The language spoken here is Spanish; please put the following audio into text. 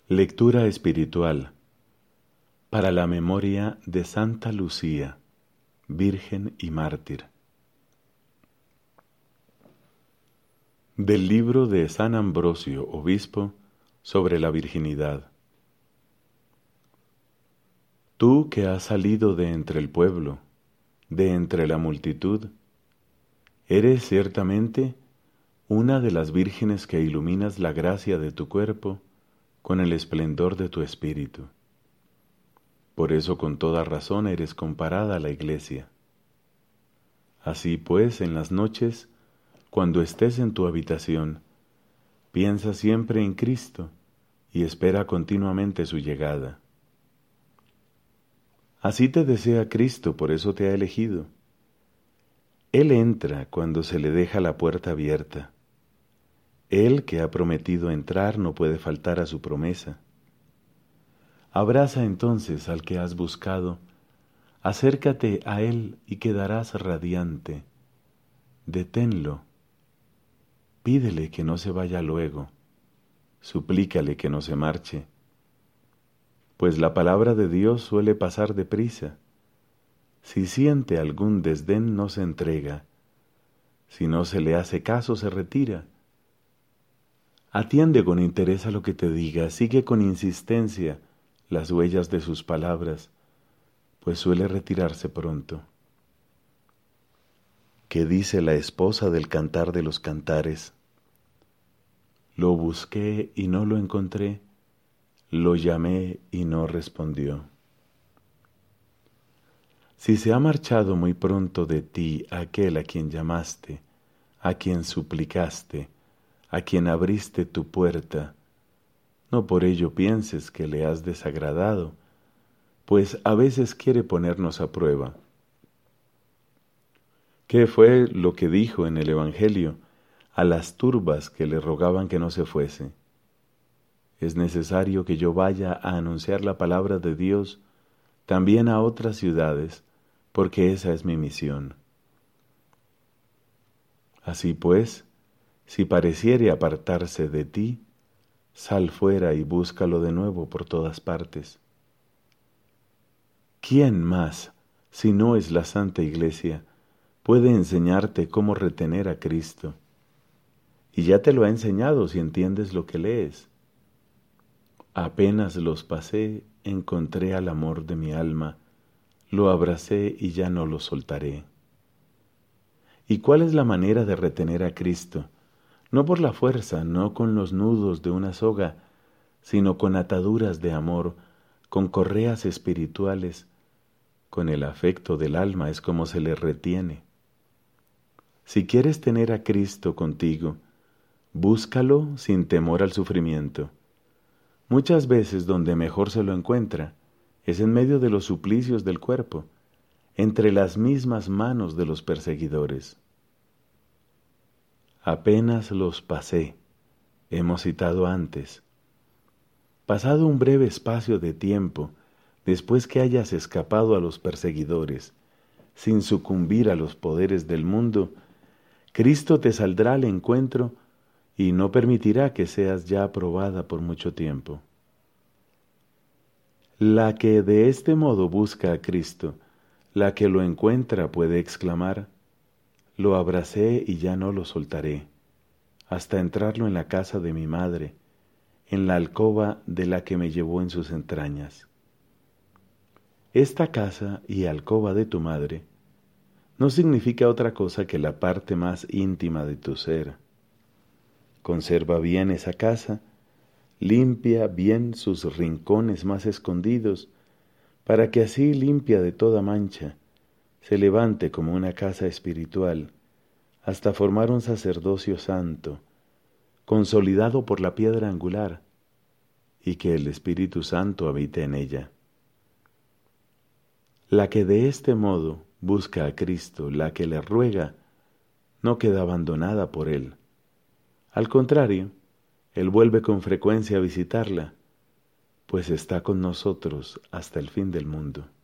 Lectura espiritual para la memoria de Santa Lucía, Virgen y Mártir. Del libro de San Ambrosio, Obispo, sobre la virginidad. Tú que has salido de entre el pueblo, de entre la multitud, eres ciertamente una de las vírgenes que iluminas la gracia de tu cuerpo con el esplendor de tu espíritu. Por eso con toda razón eres comparada a la Iglesia. Así pues, en las noches, cuando estés en tu habitación, piensa siempre en Cristo y espera continuamente su llegada. Así te desea Cristo, por eso te ha elegido. Él entra cuando se le deja la puerta abierta. Él que ha prometido entrar no puede faltar a su promesa. Abraza entonces al que has buscado, acércate a él y quedarás radiante. Deténlo, pídele que no se vaya luego, suplícale que no se marche, pues la palabra de Dios suele pasar deprisa. Si siente algún desdén no se entrega, si no se le hace caso se retira. Atiende con interés a lo que te diga, sigue con insistencia las huellas de sus palabras, pues suele retirarse pronto. ¿Qué dice la esposa del Cantar de los Cantares? Lo busqué y no lo encontré, lo llamé y no respondió. Si se ha marchado muy pronto de ti aquel a quien llamaste, a quien suplicaste, a quien abriste tu puerta, no por ello pienses que le has desagradado, pues a veces quiere ponernos a prueba. ¿Qué fue lo que dijo en el Evangelio a las turbas que le rogaban que no se fuese? Es necesario que yo vaya a anunciar la palabra de Dios también a otras ciudades, porque esa es mi misión. Así pues, si pareciere apartarse de ti, sal fuera y búscalo de nuevo por todas partes. ¿Quién más, si no es la Santa Iglesia, puede enseñarte cómo retener a Cristo? Y ya te lo ha enseñado si entiendes lo que lees. Apenas los pasé, encontré al amor de mi alma, lo abracé y ya no lo soltaré. ¿Y cuál es la manera de retener a Cristo? No por la fuerza, no con los nudos de una soga, sino con ataduras de amor, con correas espirituales, con el afecto del alma es como se le retiene. Si quieres tener a Cristo contigo, búscalo sin temor al sufrimiento. Muchas veces donde mejor se lo encuentra es en medio de los suplicios del cuerpo, entre las mismas manos de los perseguidores. Apenas los pasé, hemos citado antes. Pasado un breve espacio de tiempo, después que hayas escapado a los perseguidores, sin sucumbir a los poderes del mundo, Cristo te saldrá al encuentro y no permitirá que seas ya aprobada por mucho tiempo. La que de este modo busca a Cristo, la que lo encuentra puede exclamar: lo abracé y ya no lo soltaré, hasta entrarlo en la casa de mi madre, en la alcoba de la que me llevó en sus entrañas. Esta casa y alcoba de tu madre no significa otra cosa que la parte más íntima de tu ser. Conserva bien esa casa, limpia bien sus rincones más escondidos, para que así, limpia de toda mancha, se levante como una casa espiritual, hasta formar un sacerdocio santo, consolidado por la piedra angular, y que el Espíritu Santo habite en ella. La que de este modo busca a Cristo, la que le ruega, no queda abandonada por Él. Al contrario, Él vuelve con frecuencia a visitarla, pues está con nosotros hasta el fin del mundo.